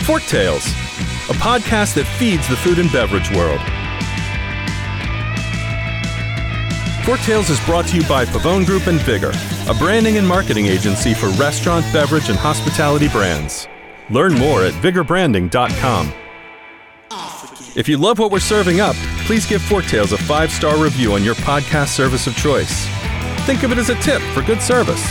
Fork Tales, a podcast that feeds the food and beverage world. Fork Tales is brought to you by Pavone Group and Vigor, a branding and marketing agency for restaurant, beverage, and hospitality brands. Learn more at vigorbranding.com. If you love what we're serving up, please give Fork Tales a 5-star review on your podcast service of choice. Think of it as a tip for good service.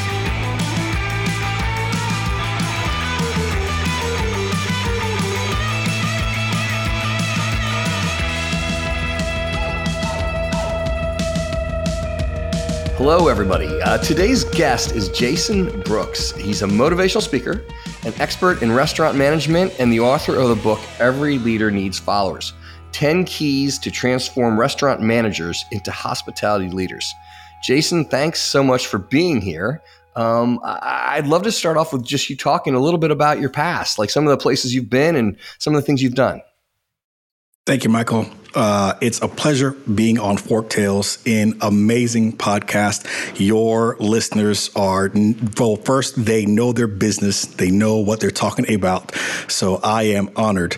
Hello, everybody. Today's guest is Jason Brooks. He's a motivational speaker, an expert in restaurant management, and the author of the book, Every Leader Needs Followers: 10 Keys to Transform Restaurant Managers into Hospitality Leaders. Jason, thanks so much for being here. I'd love to start off with just you talking a little bit about your past, like some of the places you've been and some of the things you've done. Thank you, Michael. It's a pleasure being on Fork Tales, an amazing podcast. Your listeners are, well, first, they know their business. They know what they're talking about. So I am honored.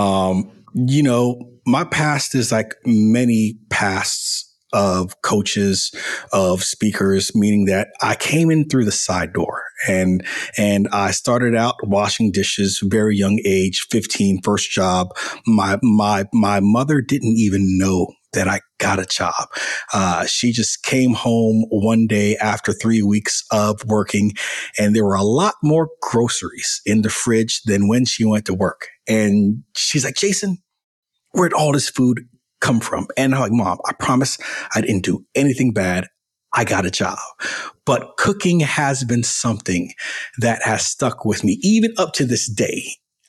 My past is like many pasts of coaches, of speakers, meaning that I came in through the side door and I started out washing dishes, very young age, 15, first job. My mother didn't even know that I got a job. She just came home one day after 3 weeks of working, and there were a lot more groceries in the fridge than when she went to work. And she's like, Jason, where'd all this food come from? And I'm like, Mom, I promise I didn't do anything bad. I got a job. But cooking has been something that has stuck with me even up to this day.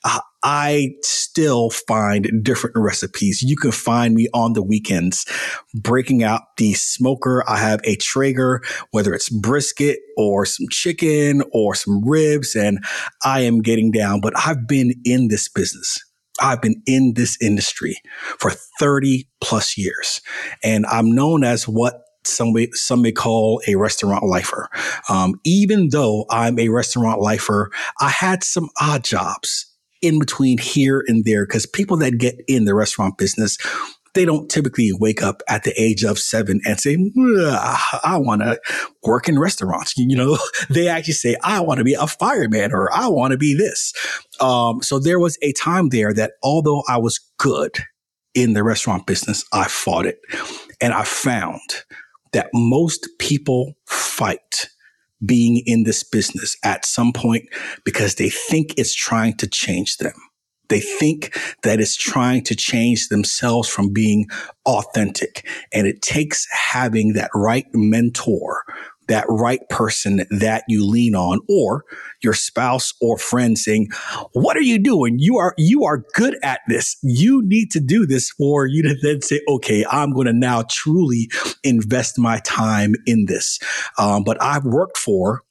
I still find different recipes. You can find me on the weekends breaking out the smoker. I have a Traeger, whether it's brisket or some chicken or some ribs, and I am getting down. But I've been in this business. I've been in this industry for 30 plus years, and I'm known as what some may call a restaurant lifer. Even though I'm a restaurant lifer, I had some odd jobs in between here and there, because people that get in the restaurant business, they don't typically wake up at the age of 7 and say, I want to work in restaurants. They actually say, I want to be a fireman, or I want to be this. So there was a time there that although I was good in the restaurant business, I fought it. And I found that most people fight being in this business at some point because they think it's trying to change them. They think that it's trying to change themselves from being authentic. And it takes having that right mentor, that right person that you lean on, or your spouse or friend saying, what are you doing? You are good at this. You need to do this, for you to then say, okay, I'm going to now truly invest my time in this. But I've worked for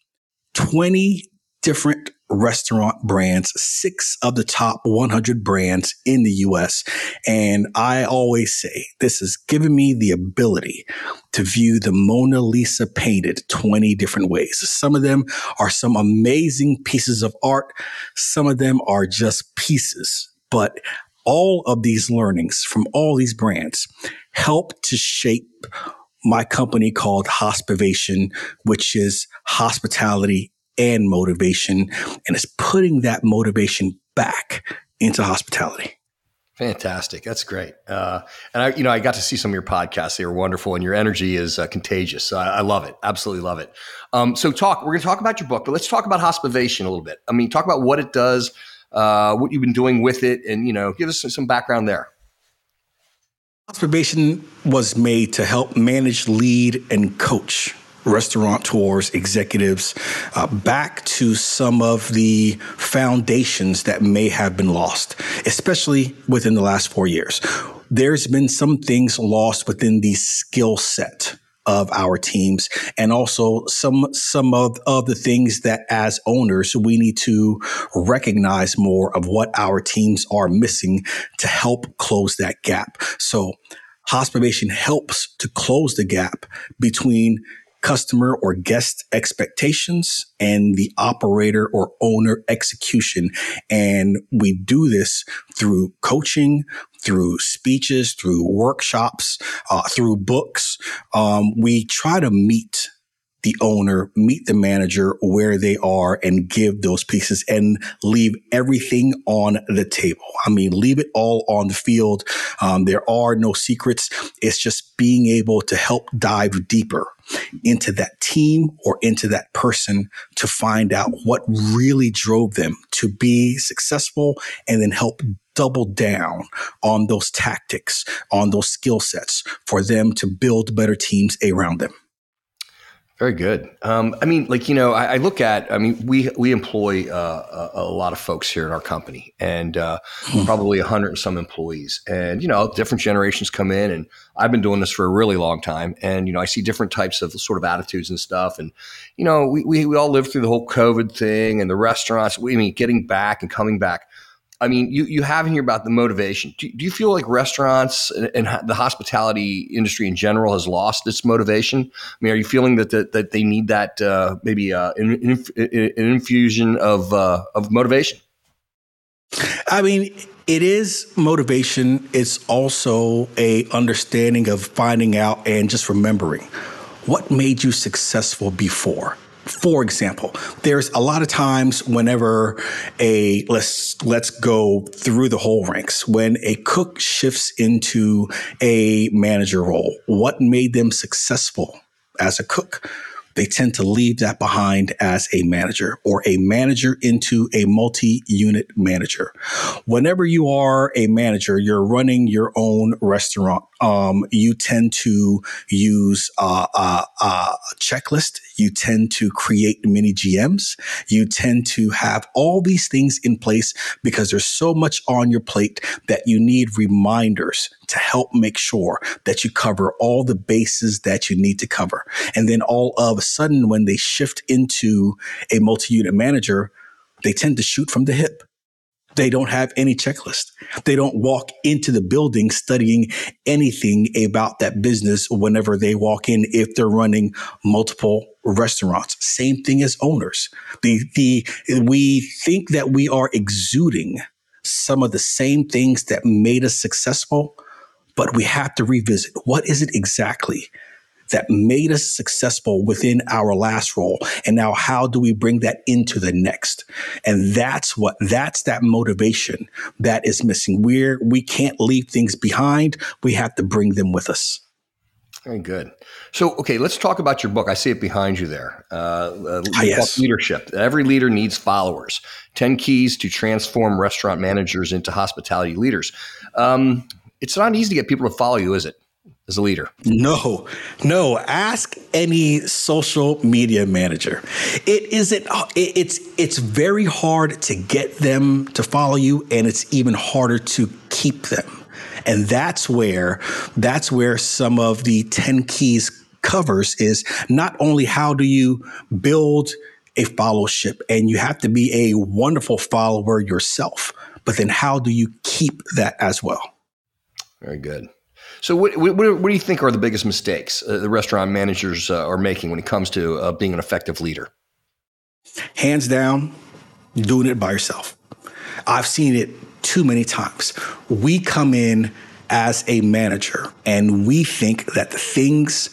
20 different restaurant brands, 6 of the top 100 brands in the US. And I always say this has given me the ability to view the Mona Lisa painted 20 different ways. Some of them are some amazing pieces of art. Some of them are just pieces. But all of these learnings from all these brands help to shape my company called Hospivation, which is hospitality and motivation, and it's putting that motivation back into hospitality. Fantastic. That's great. And I got to see some of your podcasts. They were wonderful, and your energy is contagious. So I love it. Absolutely love it. We're going to talk about your book, but let's talk about Hospivation a little bit. I mean, talk about what it does, what you've been doing with it, and, give us some background there. Hospivation was made to help manage, lead, and coach restaurateurs, executives, back to some of the foundations that may have been lost, especially within the last 4 years. There's been some things lost within the skill set of our teams, and also some of the things that as owners we need to recognize more of what our teams are missing to help close that gap. So Hospivation helps to close the gap between customer or guest expectations and the operator or owner execution. And we do this through coaching, through speeches, through workshops, through books. We try to meet the owner, meet the manager where they are and give those pieces and leave everything on the table. I mean, leave it all on the field. There are no secrets. It's just being able to help dive deeper into that team or into that person to find out what really drove them to be successful and then help double down on those tactics, on those skill sets for them to build better teams around them. Very good. I look at, we employ a lot of folks here at our company and probably 100 and some employees. And, different generations come in, and I've been doing this for a really long time. And, I see different types of sort of attitudes and stuff. And, we all lived through the whole COVID thing and the restaurants, getting back and coming back. You have in here about the motivation. Do you feel like restaurants and the hospitality industry in general has lost its motivation? Are you feeling that they need that maybe an infusion of motivation? It is motivation. It's also a understanding of finding out and just remembering what made you successful before. For example, there's a lot of times whenever let's go through the whole ranks, when a cook shifts into a manager role, what made them successful as a cook? They tend to leave that behind as a manager or a manager into a multi-unit manager. Whenever you are a manager, you're running your own restaurant. You tend to use a checklist. You tend to create mini GMs. You tend to have all these things in place because there's so much on your plate that you need reminders to help make sure that you cover all the bases that you need to cover. And then all of a sudden, when they shift into a multi-unit manager, they tend to shoot from the hip. They don't have any checklist. They don't walk into the building studying anything about that business whenever they walk in if they're running multiple restaurants. Same thing as owners. We think that we are exuding some of the same things that made us successful, but we have to revisit what is it exactly that made us successful within our last role. And now how do we bring that into the next? And that's that motivation that is missing. We can't leave things behind. We have to bring them with us. Very good. So, okay, let's talk about your book. I see it behind you there. Yes. Leadership. Every leader needs followers. 10 keys to transform restaurant managers into hospitality leaders. It's not easy to get people to follow you, is it? As a leader? No. Ask any social media manager. It isn't. It's very hard to get them to follow you, and it's even harder to keep them. And that's where some of the 10 keys covers is not only how do you build a followership, and you have to be a wonderful follower yourself, but then how do you keep that as well? Very good. So what do you think are the biggest mistakes the restaurant managers are making when it comes to being an effective leader? Hands down, doing it by yourself. I've seen it too many times. We come in as a manager and we think that the things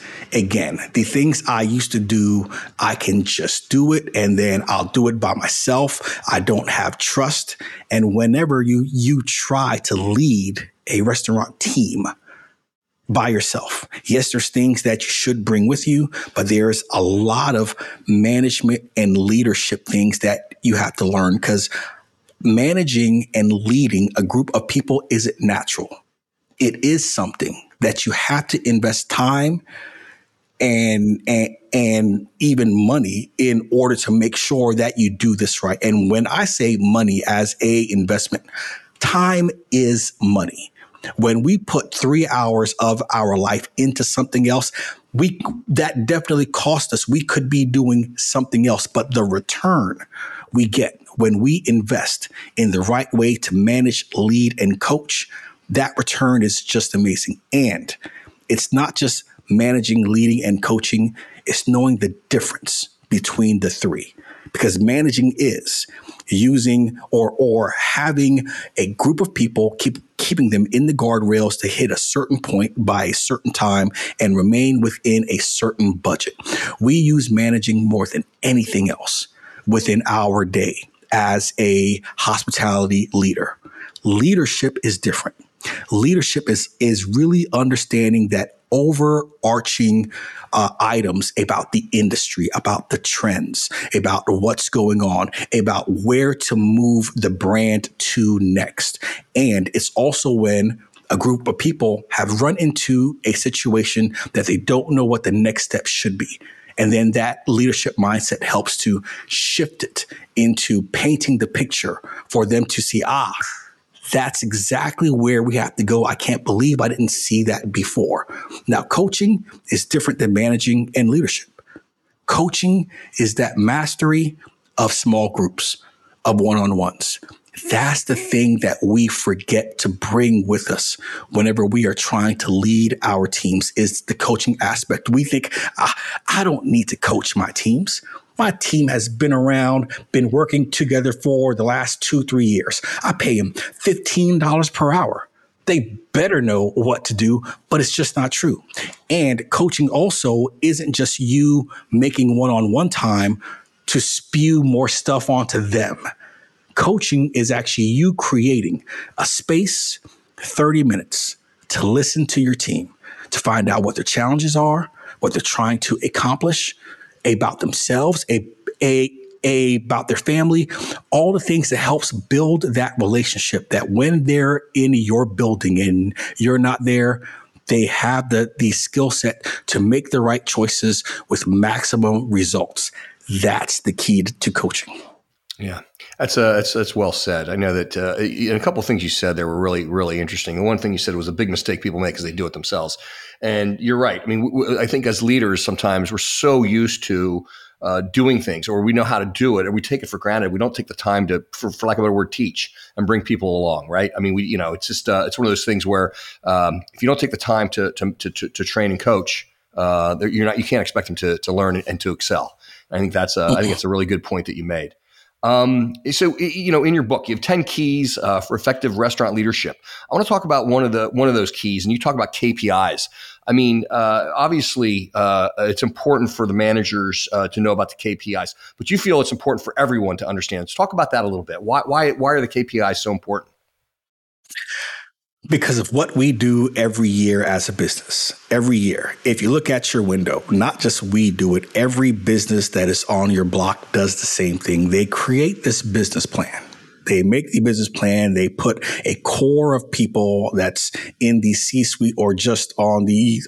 I used to do, I can just do it and then I'll do it by myself. I don't have trust. And whenever you try to lead a restaurant team by yourself, yes, there's things that you should bring with you, but there's a lot of management and leadership things that you have to learn because managing and leading a group of people isn't natural. It is something that you have to invest time and even money in order to make sure that you do this right. And when I say money as a investment, time is money. When we put 3 hours of our life into something else, that definitely cost us. We could be doing something else, but the return we get when we invest in the right way to manage, lead, and coach, that return is just amazing. And it's not just managing, leading, and coaching is knowing the difference between the three. Because managing is using or having a group of people, keeping them in the guardrails to hit a certain point by a certain time and remain within a certain budget. We use managing more than anything else within our day as a hospitality leader. Leadership is different. Leadership is really understanding that overarching items about the industry, about the trends, about what's going on, about where to move the brand to next. And it's also when a group of people have run into a situation that they don't know what the next step should be. And then that leadership mindset helps to shift it into painting the picture for them to see, that's exactly where we have to go. I can't believe I didn't see that before. Now, coaching is different than managing and leadership. Coaching is that mastery of small groups, of one-on-ones. That's the thing that we forget to bring with us whenever we are trying to lead our teams, is the coaching aspect. We think, I don't need to coach my teams. My team has been around, been working together for the last 2-3 years. I pay them $15 per hour. They better know what to do, but it's just not true. And coaching also isn't just you making one-on-one time to spew more stuff onto them. Coaching is actually you creating a space, 30 minutes, to listen to your team, to find out what their challenges are, what they're trying to accomplish, about themselves, about their family, all the things that helps build that relationship, that when they're in your building and you're not there, they have the skill set to make the right choices with maximum results. That's the key to coaching. Yeah, that's well said. I know that a couple of things you said there were really, really interesting. The one thing you said was a big mistake people make is they do it themselves. And you're right. I mean, I think as leaders, sometimes we're so used to doing things, or we know how to do it, or we take it for granted. We don't take the time to, for lack of a better word, teach and bring people along, right? I mean, it's just it's one of those things where if you don't take the time to train and coach, you can't expect them to learn and to excel. I think that's I think it's a really good point that you made. So, in your book, you have 10 keys for effective restaurant leadership. I want to talk about one of those keys, and you talk about KPIs. I mean, obviously, it's important for the managers to know about the KPIs, but you feel it's important for everyone to understand. Let's talk about that a little bit. Why are the KPIs so important? Because of what we do every year as a business. Every year. If you look at your window, not just we do it, every business that is on your block does the same thing. They create this business plan. They make the business plan. They put a core of people that's in the C-suite or just on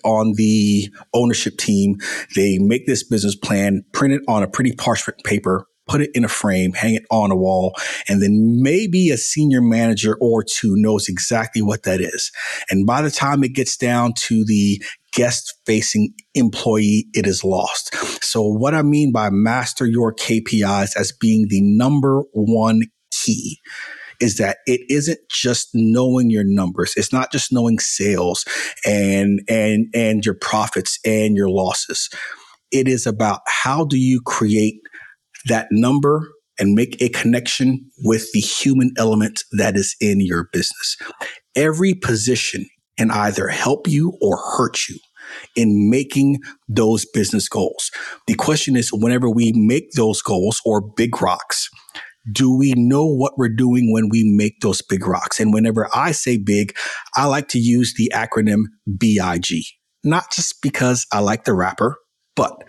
the ownership team. They make this business plan, print it on a pretty parchment paper, put it in a frame, hang it on a wall, and then maybe a senior manager or two knows exactly what that is. And by the time it gets down to the guest-facing employee, it is lost. So what I mean by master your KPIs as being the number one key is that it isn't just knowing your numbers. It's not just knowing sales and your profits and your losses. It is about how do you create that number and make a connection with the human element that is in your business. Every position can either help you or hurt you in making those business goals. The question is, whenever we make those goals or big rocks, do we know what we're doing when we make those big rocks? And whenever I say big, I like to use the acronym BIG, not just because I like the rapper, but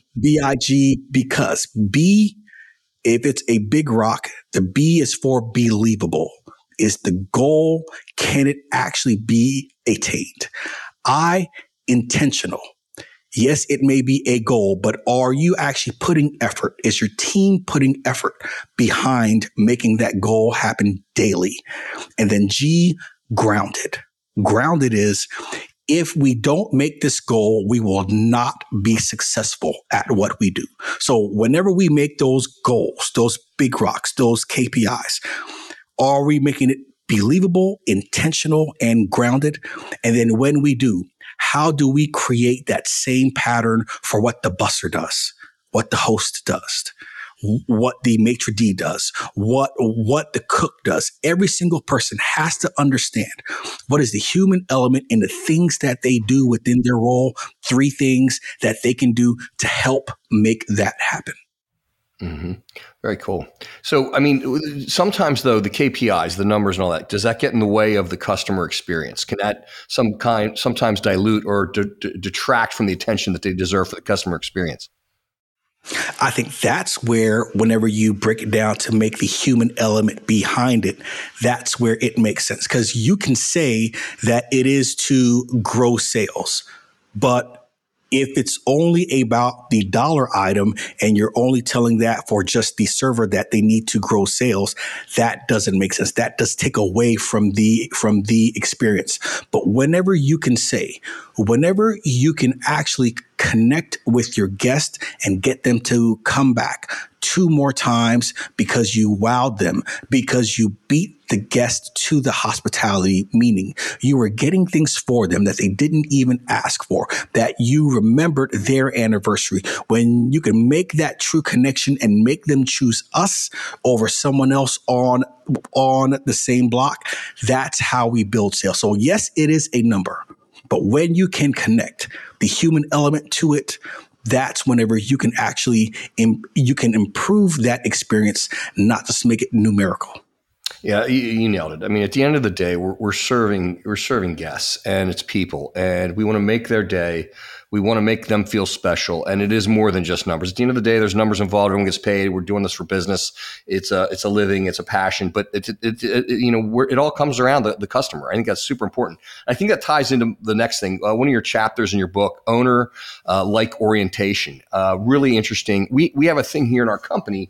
BIG because B, if it's a big rock, the B is for believable. Is the goal, can it actually be attained? I, intentional. Yes, it may be a goal, but are you actually putting effort? Is your team putting effort behind making that goal happen daily? And then G, grounded. Grounded is, if we don't make this goal, we will not be successful at what we do. So whenever we make those goals, those big rocks, those KPIs, are we making it believable, intentional, and grounded? And then when we do, how do we create that same pattern for what the busser does, what the host does, what the maitre d' does, what the cook does? Every single person has to understand what is the human element in the things that they do within their role, 3 things that they can do to help make that happen. Mm-hmm. Very cool. So, I mean, sometimes though, the KPIs, the numbers and all that, does that get in the way of the customer experience? Can that sometimes dilute or detract from the attention that they deserve for the customer experience? I think that's where, whenever you break it down to make the human element behind it, that's where it makes sense. Because you can say that it is to grow sales, but if it's only about the dollar item and you're only telling that for just the server that they need to grow sales, that doesn't make sense. That does take away from the experience. But whenever you can actually connect with your guest and get them to come back 2 more times because you wowed them, because you beat the guest to the hospitality, meaning you were getting things for them that they didn't even ask for, that you remembered their anniversary. When you can make that true connection and make them choose us over someone else on the same block, that's how we build sales. So yes, it is a number, but when you can connect the human element to it, that's whenever you can actually improve that experience, not just make it numerical. Yeah, you nailed it. I mean, at the end of the day, we're serving guests, and it's people, and we want to make their day. We want to make them feel special, and it is more than just numbers. At the end of the day, there's numbers involved. Everyone gets paid. We're doing this for business. It's a living. It's a passion. But it all comes around the customer. I think that's super important. I think that ties into the next thing. One of your chapters in your book, owner like orientation. Really interesting. We have a thing here in our company.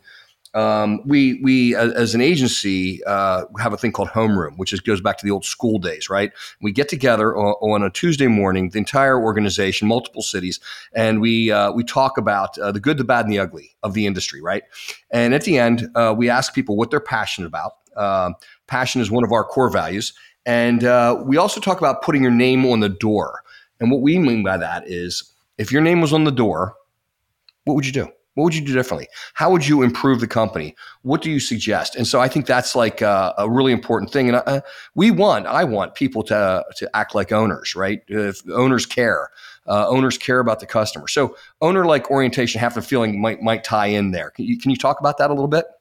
We as an agency have a thing called homeroom, which goes back to the old school days, right? We get together on a Tuesday morning, the entire organization, multiple cities, and we talk about the good, the bad, and the ugly of the industry, right? And at the end, we ask people what they're passionate about. Passion is one of our core values, and we also talk about putting your name on the door. And what we mean by that is, if your name was on the door, what would you do? What would you do differently? How would you improve the company? What do you suggest? And so I think that's like a really important thing. And I want people to act like owners, right? If owners care about the customer. So owner-like orientation, have the feeling might tie in there. Can you talk about that a little bit?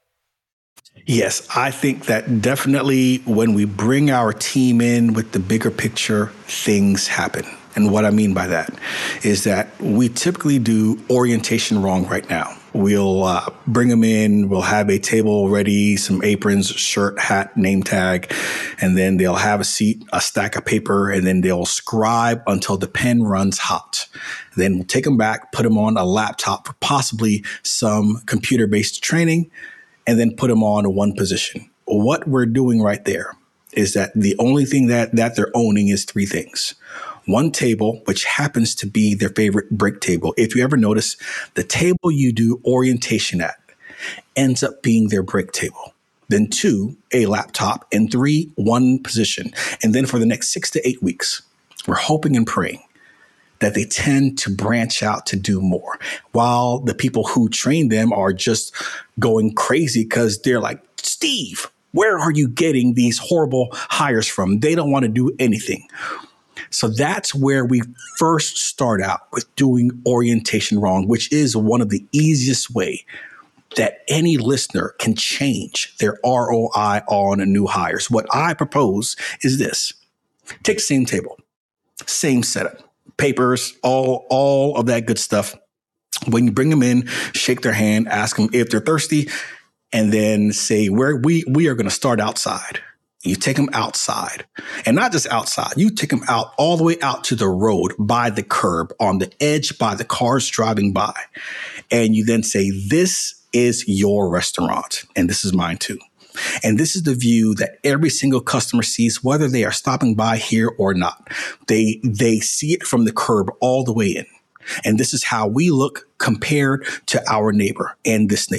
Yes, I think that definitely when we bring our team in with the bigger picture, things happen. And what I mean by that is that we typically do orientation wrong right now. We'll bring them in, we'll have a table ready, some aprons, shirt, hat, name tag, and then they'll have a seat, a stack of paper, and then they'll scribe until the pen runs hot. Then we'll take them back, put them on a laptop for possibly some computer-based training, and then put them on one position. What we're doing right there is that the only thing that they're owning is 3 things. One table, which happens to be their favorite break table. If you ever notice, the table you do orientation at ends up being their break table. Then 2, a laptop, and 3, one position. And then for the next 6 to 8 weeks, we're hoping and praying that they tend to branch out to do more, while the people who train them are just going crazy because they're like, Steve, where are you getting these horrible hires from? They don't want to do anything. So that's where we first start out with doing orientation wrong, which is one of the easiest way that any listener can change their ROI on new hires. What I propose is this. Take the same table, same setup, papers, all of that good stuff. When you bring them in, shake their hand, ask them if they're thirsty, and then say, we are going to start outside. You take them outside, and not just outside. You take them out all the way out to the road, by the curb, on the edge, by the cars driving by. And you then say, this is your restaurant, and this is mine too. And this is the view that every single customer sees, whether they are stopping by here or not. They see it from the curb all the way in. And this is how we look compared to our neighbor and this neighbor.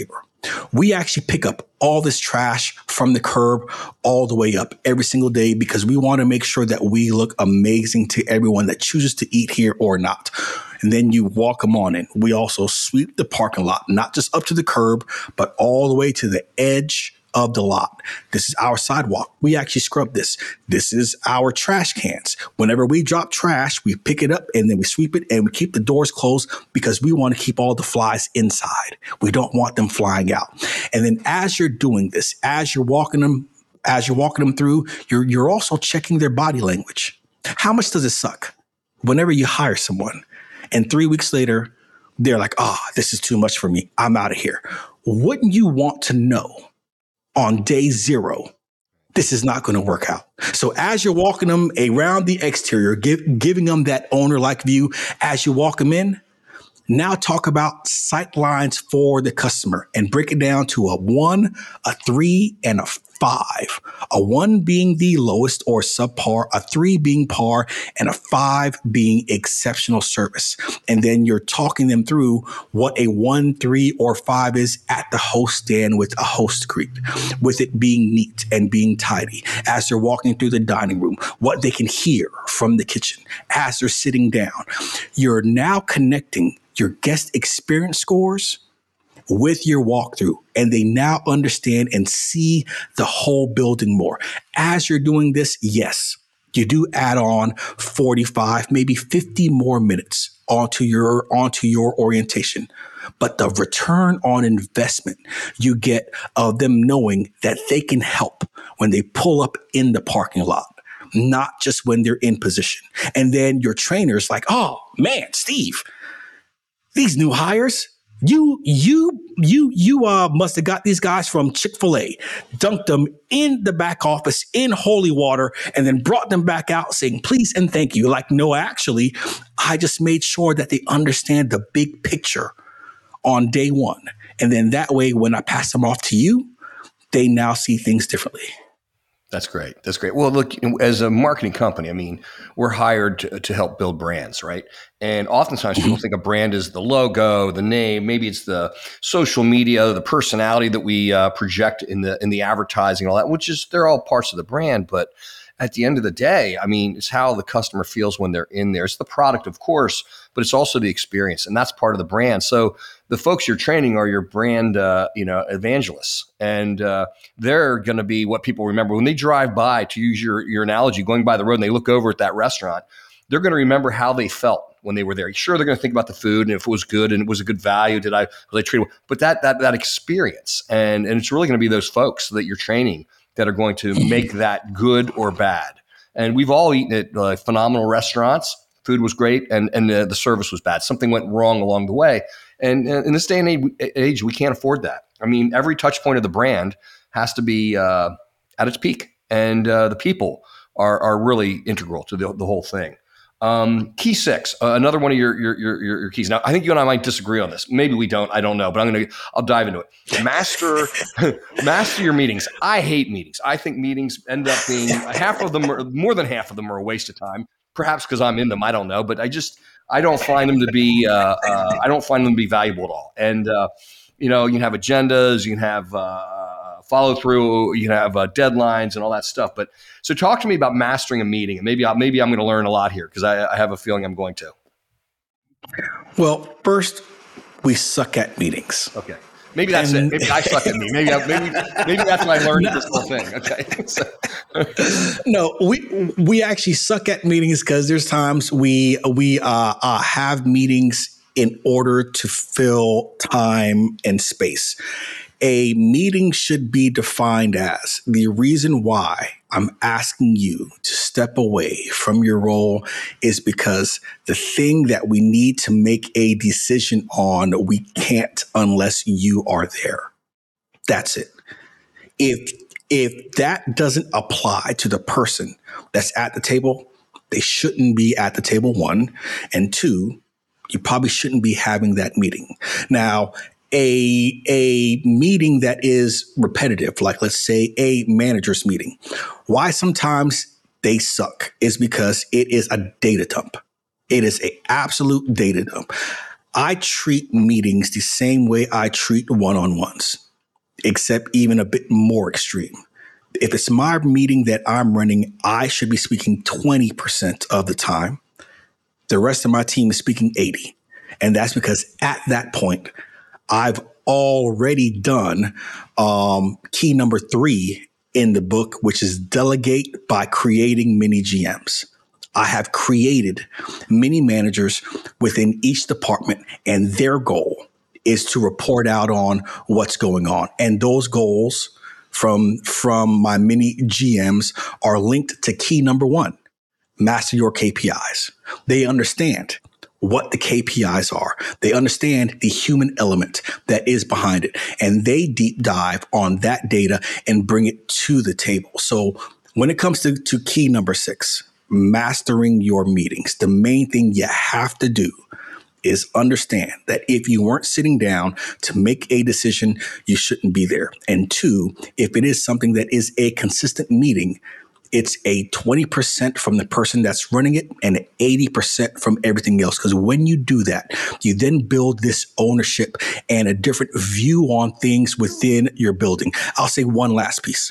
We actually pick up all this trash from the curb all the way up every single day because we want to make sure that we look amazing to everyone that chooses to eat here or not. And then you walk them on in. We also sweep the parking lot, not just up to the curb, but all the way to the edge of the lot. This is our sidewalk. We actually scrub this. This is our trash cans. Whenever we drop trash, we pick it up and then we sweep it and we keep the doors closed because we want to keep all the flies inside. We don't want them flying out. And then as you're doing this, as you're walking them through, you're also checking their body language. How much does it suck whenever you hire someone and 3 weeks later, they're like, this is too much for me. I'm out of here. Wouldn't you want to know on day 0, this is not going to work out? So as you're walking them around the exterior, giving them that owner-like view, as you walk them in, now talk about sight lines for the customer and break it down to a 1, a 3, and a 5. A 1 being the lowest or subpar, a 3 being par, and a 5 being exceptional service. And then you're talking them through what a 1, 3, or 5 is at the host stand with a host greet, with it being neat and being tidy. As they're walking through the dining room, what they can hear from the kitchen as they're sitting down. You're now connecting your guest experience scores with your walkthrough, and they now understand and see the whole building more. As you're doing this, yes, you do add on 45, maybe 50 more minutes onto your orientation. But the return on investment you get of them knowing that they can help when they pull up in the parking lot, not just when they're in position. And then your trainer's like, oh man, Steve, these new hires, you must have got these guys from Chick-fil-A, dunked them in the back office in holy water, and then brought them back out saying, please and thank you. Like, no, actually, I just made sure that they understand the big picture on day 1. And then that way, when I pass them off to you, they now see things differently. That's great. That's great. Well, look, as a marketing company, I mean, we're hired to help build brands, right? And oftentimes people think a brand is the logo, the name, maybe it's the social media, the personality that we project in the advertising, all that, which is, they're all parts of the brand. But at the end of the day, I mean, it's how the customer feels when they're in there. It's the product, of course, but it's also the experience, and that's part of the brand. So the folks you're training are your brand, evangelists, and they're going to be what people remember when they drive by. To use your analogy, going by the road and they look over at that restaurant, they're going to remember how they felt when they were there. Sure, they're going to think about the food and if it was good and it was a good value. Was I treated well? But that experience, and it's really going to be those folks that you're training that are going to make that good or bad. And we've all eaten at phenomenal restaurants. Food was great, and the service was bad. Something went wrong along the way. And in this day and age, we can't afford that. I mean, every touch point of the brand has to be at its peak, and the people are really integral to the whole thing. Key 6, another one of your keys. Now, I think you and I might disagree on this. Maybe we don't. I don't know, but I'll dive into it. Master your meetings. I hate meetings. I think meetings end up being more than half of them are a waste of time. Perhaps because I'm in them. I don't know, but I don't find them to be valuable at all. And you can have agendas, you can have follow through, you can have deadlines and all that stuff. But so talk to me about mastering a meeting, and maybe I'm going to learn a lot here because I have a feeling I'm going to. Well, first, we suck at meetings. Okay. Maybe that's it. Maybe I suck at me. Maybe that's what I learned this whole thing. Okay. No, we actually suck at meetings because there's times we have meetings in order to fill time and space. A meeting should be defined as the reason why I'm asking you to step away from your role is because the thing that we need to make a decision on, we can't unless you are there. That's it. If that doesn't apply to the person that's at the table, they shouldn't be at the table, 1. And 2, you probably shouldn't be having that meeting. Now, a meeting that is repetitive, like let's say a manager's meeting, why sometimes they suck is because it is a data dump. It is an absolute data dump. I treat meetings the same way I treat one-on-ones. except even a bit more extreme. If it's my meeting that I'm running, I should be speaking 20% of the time. The rest of my team is speaking 80. And that's because at that point, I've already done key number 3 in the book, which is delegate by creating mini GMs. I have created mini managers within each department, and their goal is to report out on what's going on. And those goals from my mini GMs are linked to key number 1, master your KPIs. They understand what the KPIs are. They understand the human element that is behind it, and they deep dive on that data and bring it to the table. So when it comes to key number 6, mastering your meetings, the main thing you have to do is understand that if you weren't sitting down to make a decision, you shouldn't be there. And 2, if it is something that is a consistent meeting, it's a 20% from the person that's running it and 80% from everything else. Because when you do that, you then build this ownership and a different view on things within your building. I'll say one last piece.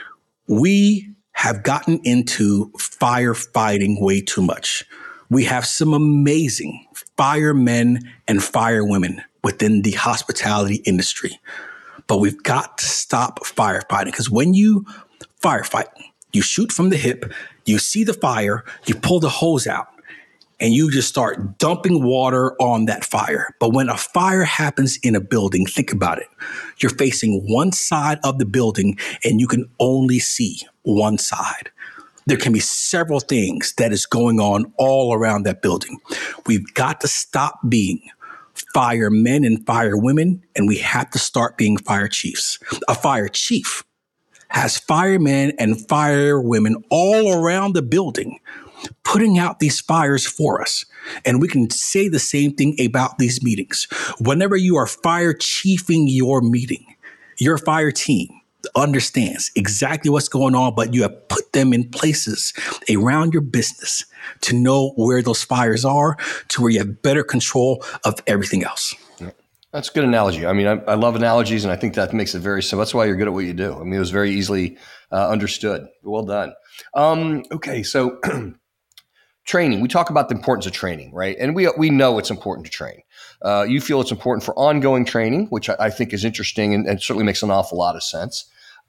We have gotten into firefighting way too much. We have some amazing firemen and firewomen within the hospitality industry, but we've got to stop firefighting, because when you firefight, you shoot from the hip, you see the fire, you pull the hose out, and you just start dumping water on that fire. But when a fire happens in a building, think about it. You're facing one side of the building and you can only see one side. There can be several things that is going on all around that building. We've got to stop being firemen and firewomen, and we have to start being fire chiefs. A fire chief has firemen and firewomen all around the building putting out these fires for us. And we can say the same thing about these meetings. Whenever you are fire chiefing your meeting, your fire team understands exactly what's going on, but you have put them in places around your business to know where those fires are, to where you have better control of everything else. That's a good analogy. I mean, I love analogies, and I think that makes it very simple. That's why you're good at what you do. I mean, it was very easily understood. Well done. Okay, so training. We talk about the importance of training, right? And we know it's important to train. You feel it's important for ongoing training, which I think is interesting and certainly makes an awful lot of sense.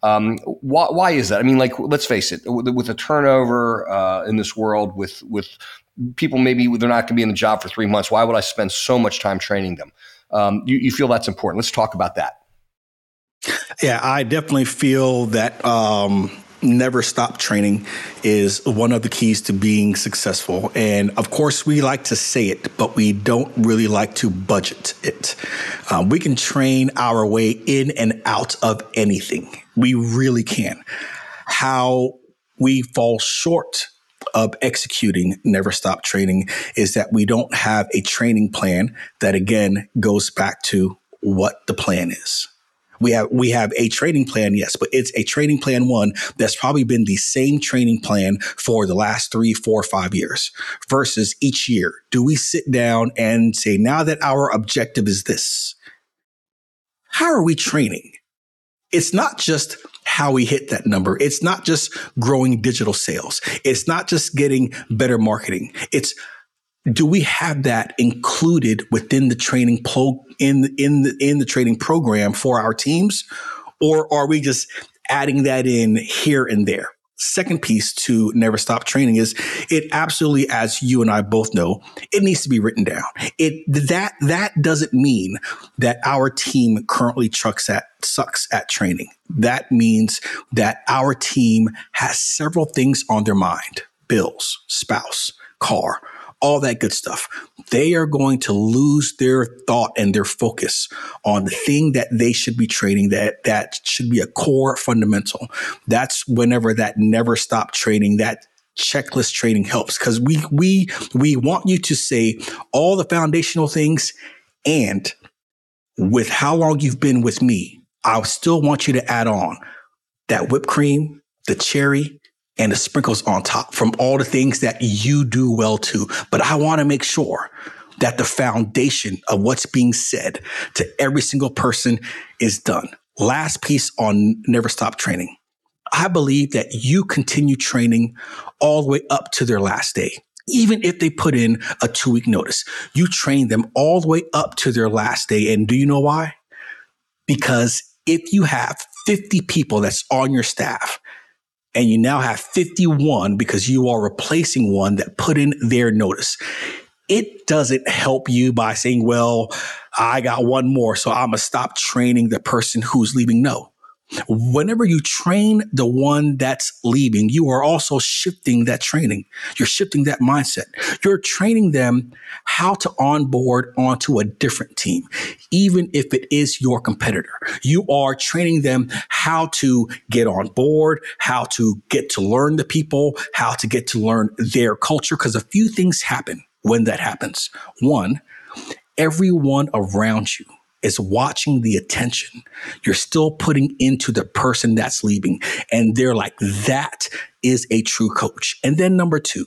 Why is that? I mean, like, let's face it, with the turnover in this world, with people, maybe they're not going to be in the job for 3 months. Why would I spend so much time training them? You feel that's important. Let's talk about that. Yeah, I definitely feel that never stop training is one of the keys to being successful. And of course, we like to say it, but we don't really like to budget it. We can train our way in and out of anything. We really can. How we fall short of executing never stop training is that we don't have a training plan that, again, goes back to what the plan is. We have a training plan, yes, but it's a training plan one that's probably been the same training plan for the last 3, 4, 5 years, versus each year. Do we sit down and say, now that our objective is this, how are we training? It's not just how we hit that number. It's not just growing digital sales. It's not just getting better marketing. It's, do we have that included within the training in the training program for our teams, or are we just adding that in here and there? Second piece to never stop training is it absolutely, as you and I both know, it needs to be written down. That doesn't mean that our team currently sucks at training. That means that our team has several things on their mind: bills, spouse, car, all that good stuff. They are going to lose their thought and their focus on the thing that they should be training, that should be a core fundamental. That's whenever that never stop training, that checklist training helps, because we want you to say all the foundational things, and with how long you've been with me, I still want you to add on that whipped cream, the cherry, and the sprinkles on top from all the things that you do well too. But I want to make sure that the foundation of what's being said to every single person is done. last piece on never stop training. I believe that you continue training all the way up to their last day. Even if they put in a 2-week notice, you train them all the way up to their last day. And do you know why? Because if you have 50 people that's on your staff and you now have 51 because you are replacing one that put in their notice, it doesn't help you by saying, well, I got one more, so I'm going to stop training the person who's leaving. No. Whenever you train the one that's leaving, you are also shifting that training. You're shifting that mindset. You're training them how to onboard onto a different team, even if it is your competitor. You are training them how to get on board, how to get to learn the people, how to get to learn their culture, because a few things happen when that happens. One, everyone around you is watching the attention you're still putting into the person that's leaving. And they're like, that is a true coach. And then number two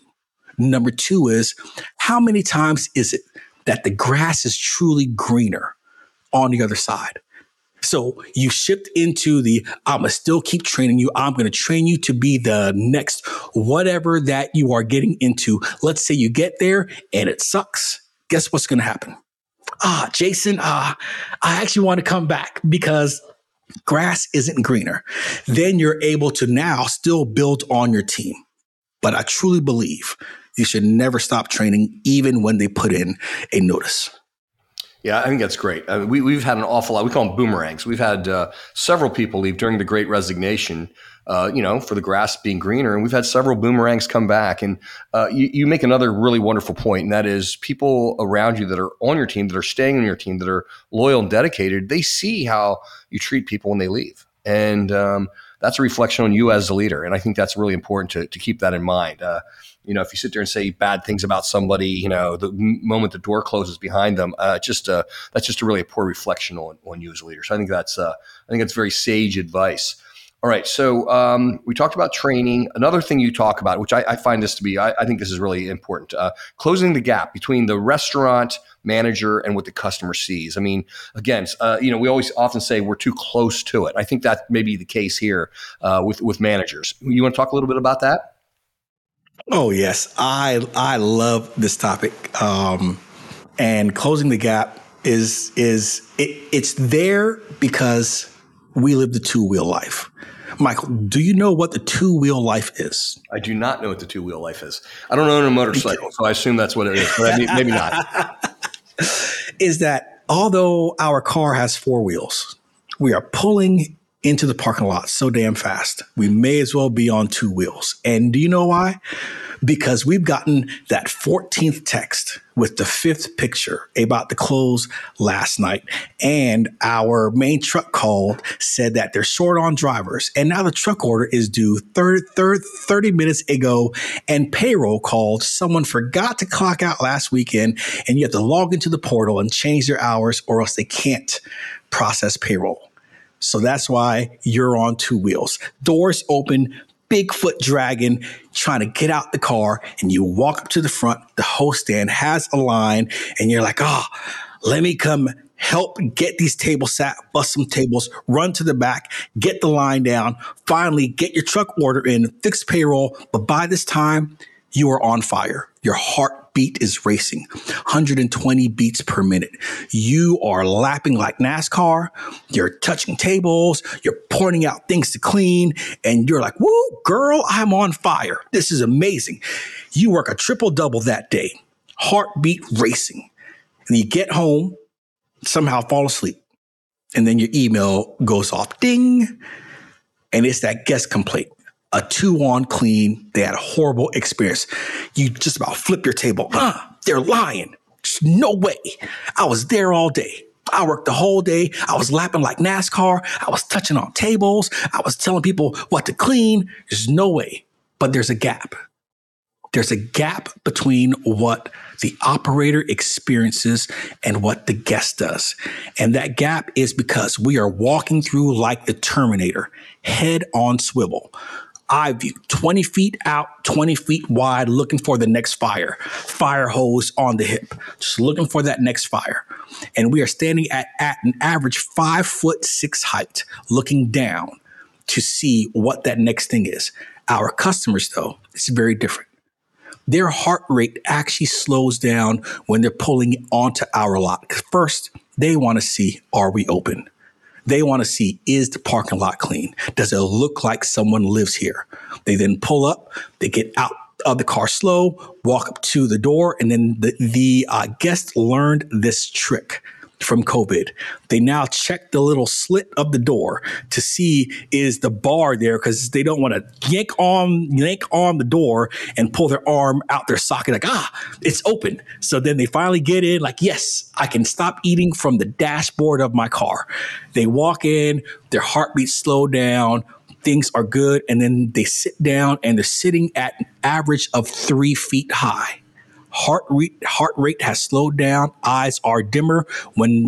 is, how many times is it that the grass is truly greener on the other side? So you shift into I'm going to still keep training you. I'm going to train you to be the next whatever that you are getting into. Let's say you get there and it sucks. Guess what's going to happen? Jason, I actually want to come back because grass isn't greener. Then you're able to now still build on your team. But I truly believe you should never stop training, even when they put in a notice. Yeah, I think that's great. I mean, we've had an awful lot. We call them boomerangs. We've had several people leave during the Great Resignation, for the grass being greener. And we've had several boomerangs come back. And you make another really wonderful point, and that is people around you that are on your team, that are staying on your team, that are loyal and dedicated, they see how you treat people when they leave. And that's a reflection on you as a leader. And I think that's really important to keep that in mind. If you sit there and say bad things about somebody, the moment the door closes behind them, that's just a really poor reflection on you as a leader. So I think that's very sage advice. All right. So we talked about training. Another thing you talk about, which I find this to be, I think this is really important, closing the gap between the restaurant manager and what the customer sees. I mean, again, we always often say we're too close to it. I think that may be the case here with managers. You want to talk a little bit about that? Oh, yes. I love this topic. And closing the gap it's there because we live the two-wheel life. Michael, do you know what the two-wheel life is? I do not know what the two-wheel life is. I don't own a motorcycle, so I assume that's what it is, but maybe not. Is that although our car has 4 wheels, we are pulling into the parking lot so damn fast, we may as well be on 2 wheels. And do you know why? Because we've gotten that 14th text with the 5th picture about the close last night. And our main truck called, said that they're short on drivers. And now the truck order is due 30 minutes ago. And payroll called, someone forgot to clock out last weekend. And you have to log into the portal and change their hours or else they can't process payroll. So that's why you're on 2 wheels. Doors open, Bigfoot dragging, trying to get out the car, and you walk up to the front. The host stand has a line, and you're like, let me come help get these tables sat, bust some tables, run to the back, get the line down, finally get your truck order in, fix payroll. But by this time, you are on fire. Your heartbeat is racing, 120 beats per minute. You are lapping like NASCAR. You're touching tables. You're pointing out things to clean. And you're like, woo, girl, I'm on fire. This is amazing. You work a triple-double that day, heartbeat racing. And you get home, somehow fall asleep. And then your email goes off, ding. And it's that guest complaint. A 2-on clean. They had a horrible experience. You just about flip your table. They're lying. There's no way. I was there all day. I worked the whole day. I was lapping like NASCAR. I was touching on tables. I was telling people what to clean. There's no way. But there's a gap. There's a gap between what the operator experiences and what the guest does. And that gap is because we are walking through like the Terminator, head on swivel. eye view, 20 feet out, 20 feet wide, looking for the next fire hose on the hip, just looking for that next fire. And we are standing at an average 5'6" height, looking down to see what that next thing is. Our customers, though, it's very different. Their heart rate actually slows down when they're pulling onto our lot. First, they want to see, are we open? They want to see, is the parking lot clean? Does it look like someone lives here? They then pull up, they get out of the car slow, walk up to the door, and then the guest learned this trick from COVID. They now check the little slit of the door to see, is the bar there, because they don't want to yank on the door and pull their arm out their socket like, it's open. So then they finally get in like, yes, I can stop eating from the dashboard of my car. They walk in, their heartbeat slow down, things are good, and then they sit down and they're sitting at an average of 3 feet high. Heart rate has slowed down. Eyes are dimmer. When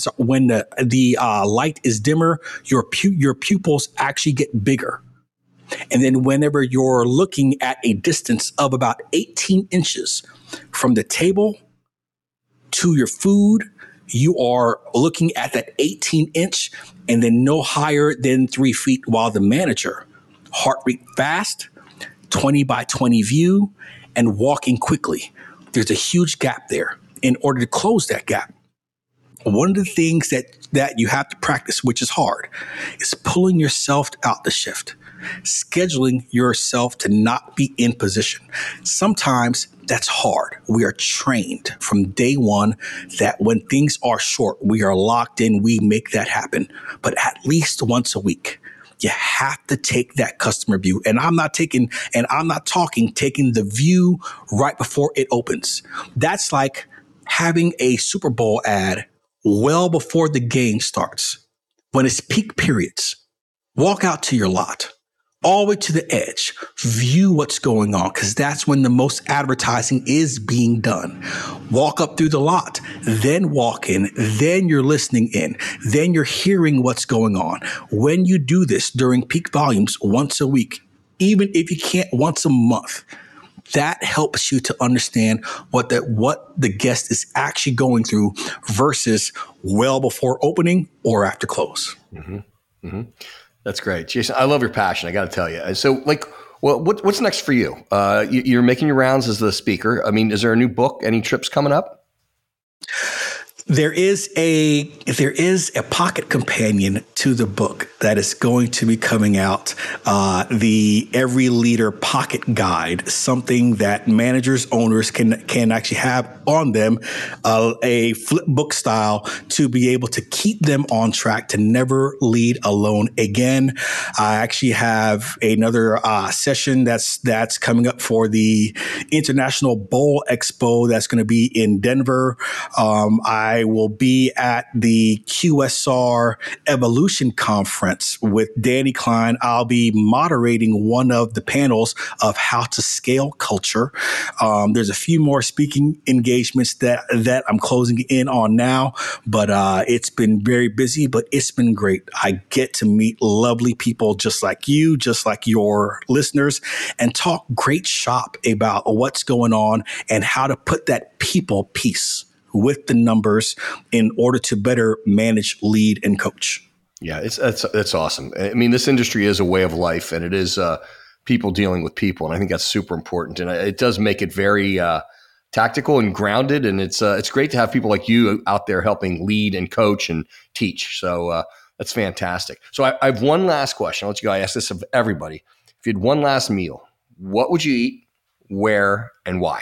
the light is dimmer, your pupils actually get bigger. And then whenever you're looking at a distance of about 18 inches from the table to your food, you are looking at that 18-inch and then no higher than 3 feet, while the manager, heart rate fast, 20 by 20 view, and walking quickly. There's a huge gap there. In order to close that gap, one of the things that you have to practice, which is hard, is pulling yourself out the shift, scheduling yourself to not be in position. Sometimes that's hard. We are trained from day one that when things are short, we are locked in, we make that happen. But at least once a week, you have to take that customer view. And I'm not taking the view right before it opens. That's like having a Super Bowl ad well before the game starts. When it's peak periods, walk out to your lot, all the way to the edge, view what's going on, because that's when the most advertising is being done. Walk up through the lot, then walk in, then you're listening in, then you're hearing what's going on. When you do this during peak volumes once a week, even if you can't once a month, that helps you to understand what the guest is actually going through versus well before opening or after close. Mm-hmm. Mm-hmm. That's great. Jason, I love your passion. I got to tell you. So what's next for you? You're making your rounds as the speaker. I mean, is there a new book? Any trips coming up? There is a pocket companion to the book that is going to be coming out, the Every Leader Pocket Guide, something that managers, owners can actually have on them, a flip book style to be able to keep them on track to never lead alone again. I actually have another session that's coming up for the International Bowl Expo that's going to be in Denver. I will be at the QSR Evolution Conference with Danny Klein. I'll be moderating one of the panels of how to scale culture. There's a few more speaking engagements that I'm closing in on now, but it's been very busy, but it's been great. I get to meet lovely people just like you, just like your listeners, and talk great shop about what's going on and how to put that people piece with the numbers in order to better manage, lead, and coach. Yeah, that's awesome. I mean, this industry is a way of life, and it is people dealing with people, and I think that's super important. And it does make it very tactical and grounded, and it's great to have people like you out there helping lead and coach and teach. So that's fantastic. So I have one last question. I'll let you go. I ask this of everybody. If you had one last meal, what would you eat, where, and why?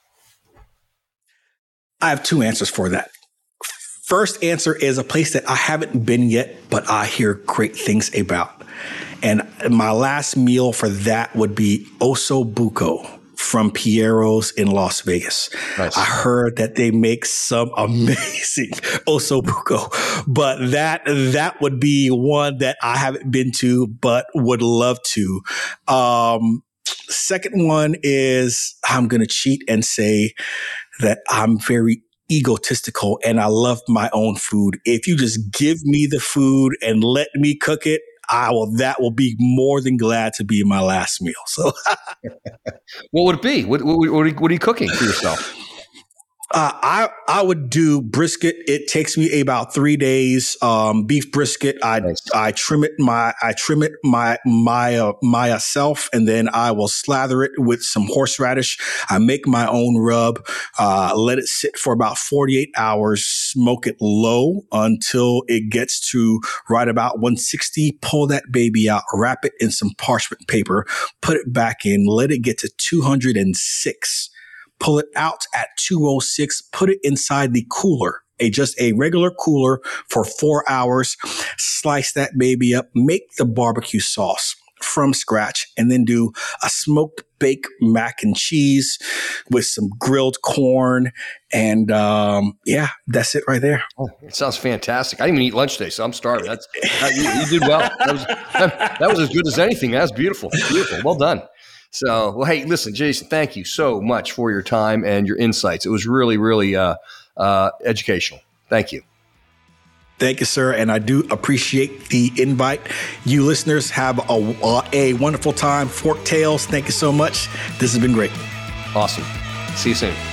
I have two answers for that. First answer is a place that I haven't been yet, but I hear great things about. And my last meal for that would be Osso Buco from Piero's in Las Vegas. Nice. I heard that they make some amazing Osso Buco, but that would be one that I haven't been to, but would love to. Second one is I'm going to cheat and say that I'm very egotistical and I love my own food. If you just give me the food and let me cook it, that will be more than glad to be my last meal. So what would it be? What are you cooking for yourself? I would do brisket. It takes me about 3 days. Beef brisket. I trim it myself, and then I will slather it with some horseradish. I make my own rub. Let it sit for about 48 hours. Smoke it low until it gets to right about 160. Pull that baby out. Wrap it in some parchment paper. Put it back in. Let it get to 206. Pull it out at 206, put it inside the cooler, just a regular cooler for 4 hours. Slice that baby up, make the barbecue sauce from scratch, and then do a smoked baked mac and cheese with some grilled corn. And that's it right there. Oh, it sounds fantastic. I didn't even eat lunch today, so I'm starving. You did well. That was as good as anything. That's beautiful. Beautiful. Well done. So, well, hey, listen, Jason, thank you so much for your time and your insights. It was really, really educational. Thank you. Thank you, sir. And I do appreciate the invite. You listeners have a wonderful time. Fork Tales, thank you so much. This has been great. Awesome. See you soon.